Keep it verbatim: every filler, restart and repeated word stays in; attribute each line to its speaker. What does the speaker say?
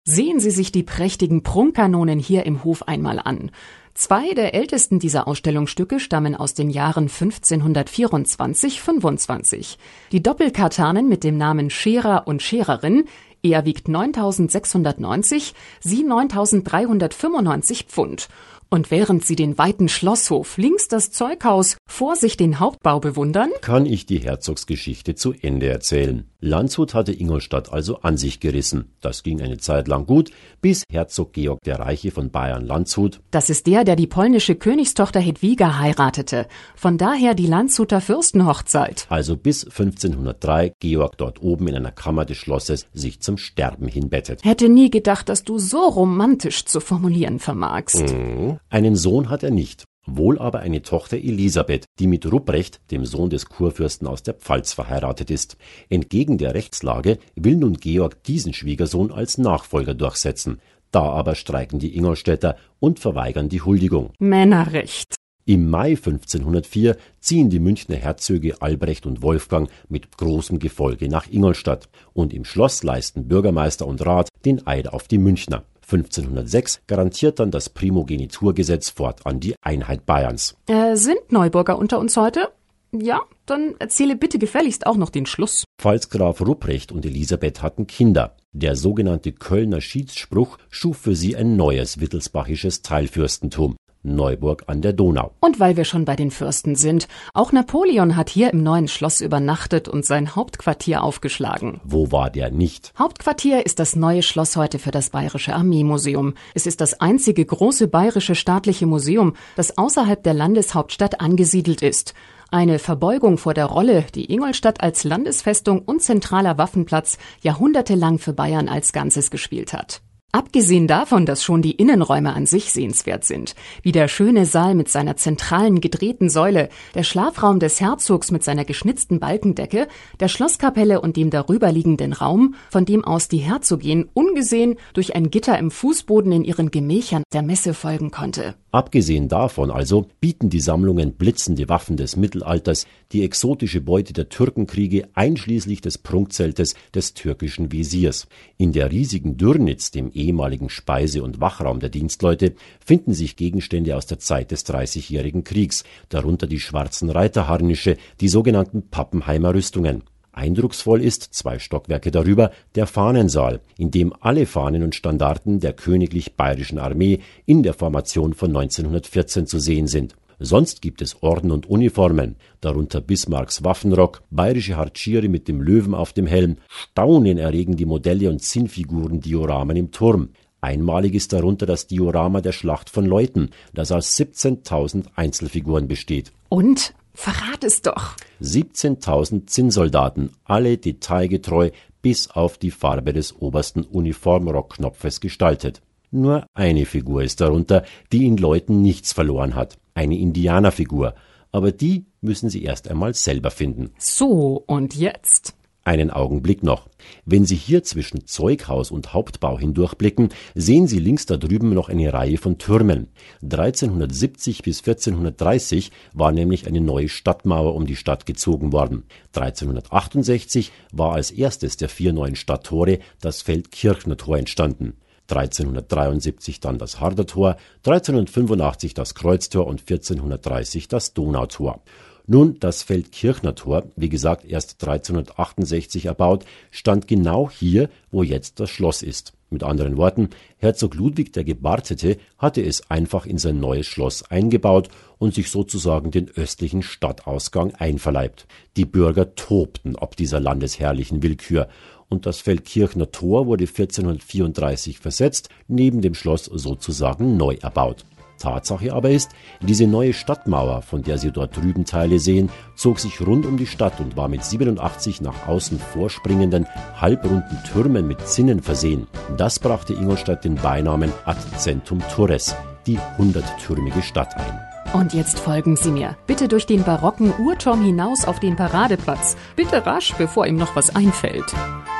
Speaker 1: Sehen Sie sich die prächtigen Prunkkanonen hier im Hof einmal an. Zwei der ältesten dieser Ausstellungsstücke stammen aus den Jahren fünfzehnhundertvierundzwanzig fünfundzwanzig. Die Doppelkartanen mit dem Namen Scherer und Schererin, er wiegt neuntausendsechshundertneunzig, sie neuntausenddreihundertfünfundneunzig Pfund. Und während Sie den weiten Schlosshof, links das Zeughaus, vor sich den Hauptbau bewundern,
Speaker 2: kann ich die Herzogsgeschichte zu Ende erzählen. Landshut hatte Ingolstadt also an sich gerissen. Das ging eine Zeit lang gut, bis Herzog Georg der Reiche von Bayern-Landshut,
Speaker 1: das ist der, der die polnische Königstochter Hedwiga heiratete, von daher die Landshuter Fürstenhochzeit,
Speaker 2: also bis fünfzehnhundertdrei Georg dort oben in einer Kammer des Schlosses sich zum Sterben hinbettet.
Speaker 1: Hätte nie gedacht, dass du so romantisch zu formulieren vermagst.
Speaker 2: Mhm. Einen Sohn hat er nicht. Wohl aber eine Tochter Elisabeth, die mit Rupprecht, dem Sohn des Kurfürsten aus der Pfalz, verheiratet ist. Entgegen der Rechtslage will nun Georg diesen Schwiegersohn als Nachfolger durchsetzen. Da aber streiken die Ingolstädter und verweigern die Huldigung.
Speaker 1: Männerrecht.
Speaker 2: Im Mai fünfzehnhundertvier ziehen die Münchner Herzöge Albrecht und Wolfgang mit großem Gefolge nach Ingolstadt. Und im Schloss leisten Bürgermeister und Rat den Eid auf die Münchner. fünfzehnhundertsechs garantiert dann das Primogeniturgesetz fortan die Einheit Bayerns.
Speaker 1: Äh, sind Neuburger unter uns heute? Ja, dann erzähle bitte gefälligst auch noch den Schluss.
Speaker 2: Pfalzgraf Rupprecht und Elisabeth hatten Kinder. Der sogenannte Kölner Schiedsspruch schuf für sie ein neues wittelsbachisches Teilfürstentum. Neuburg an der Donau.
Speaker 1: Und weil wir schon bei den Fürsten sind, auch Napoleon hat hier im neuen Schloss übernachtet und sein Hauptquartier aufgeschlagen.
Speaker 2: Wo war der nicht?
Speaker 1: Hauptquartier ist das neue Schloss heute für das Bayerische Armeemuseum. Es ist das einzige große bayerische staatliche Museum, das außerhalb der Landeshauptstadt angesiedelt ist. Eine Verbeugung vor der Rolle, die Ingolstadt als Landesfestung und zentraler Waffenplatz jahrhundertelang für Bayern als Ganzes gespielt hat. Abgesehen davon, dass schon die Innenräume an sich sehenswert sind, wie der schöne Saal mit seiner zentralen gedrehten Säule, der Schlafraum des Herzogs mit seiner geschnitzten Balkendecke, der Schlosskapelle und dem darüberliegenden Raum, von dem aus die Herzogin ungesehen durch ein Gitter im Fußboden in ihren Gemächern der Messe folgen konnte.
Speaker 2: Abgesehen davon also bieten die Sammlungen blitzende Waffen des Mittelalters, die exotische Beute der Türkenkriege einschließlich des Prunkzeltes des türkischen Wesirs. In der riesigen Dürnitz, dem ehemaligen Speise- und Wachraum der Dienstleute, finden sich Gegenstände aus der Zeit des Dreißigjährigen Kriegs, darunter die schwarzen Reiterharnische, die sogenannten Pappenheimer Rüstungen. Eindrucksvoll ist, zwei Stockwerke darüber, der Fahnensaal, in dem alle Fahnen und Standarten der königlich bayerischen Armee in der Formation von neunzehnhundertvierzehn zu sehen sind. Sonst gibt es Orden und Uniformen, darunter Bismarcks Waffenrock, bayerische Hartschiere mit dem Löwen auf dem Helm, Staunen erregen die Modelle und Zinnfiguren-Dioramen im Turm. Einmalig ist darunter das Diorama der Schlacht von Leuthen, das aus siebzehntausend Einzelfiguren besteht.
Speaker 1: Und? Verrat es doch.
Speaker 2: siebzehntausend Zinnsoldaten, alle detailgetreu bis auf die Farbe des obersten Uniformrockknopfes gestaltet. Nur eine Figur ist darunter, die in Leuthen nichts verloren hat. Eine Indianerfigur. Aber die müssen Sie erst einmal selber finden.
Speaker 1: So, und jetzt?
Speaker 2: Einen Augenblick noch. Wenn Sie hier zwischen Zeughaus und Hauptbau hindurchblicken, sehen Sie links da drüben noch eine Reihe von Türmen. dreizehnhundertsiebzig bis vierzehnhundertdreißig war nämlich eine neue Stadtmauer um die Stadt gezogen worden. dreizehnhundertachtundsechzig war als erstes der vier neuen Stadttore das Feldkirchner Tor entstanden. dreizehnhundertdreiundsiebzig dann das Harder-Tor, dreizehnhundertfünfundachtzig das Kreuztor und vierzehnhundertdreißig das Donautor. Nun, das Feldkirchner Tor, wie gesagt erst dreizehnhundertachtundsechzig erbaut, stand genau hier, wo jetzt das Schloss ist. Mit anderen Worten, Herzog Ludwig der Gebartete hatte es einfach in sein neues Schloss eingebaut und sich sozusagen den östlichen Stadtausgang einverleibt. Die Bürger tobten ob dieser landesherrlichen Willkür. Und das Feldkirchner Tor wurde vierzehnhundertvierunddreißig versetzt, neben dem Schloss sozusagen neu erbaut. Tatsache aber ist, diese neue Stadtmauer, von der Sie dort drüben Teile sehen, zog sich rund um die Stadt und war mit siebenundachtzig nach außen vorspringenden, halbrunden Türmen mit Zinnen versehen. Das brachte Ingolstadt den Beinamen Ad Centum Turres, die hunderttürmige Stadt ein.
Speaker 1: Und jetzt folgen Sie mir. Bitte durch den barocken Uhrturm hinaus auf den Paradeplatz. Bitte rasch, bevor ihm noch was einfällt.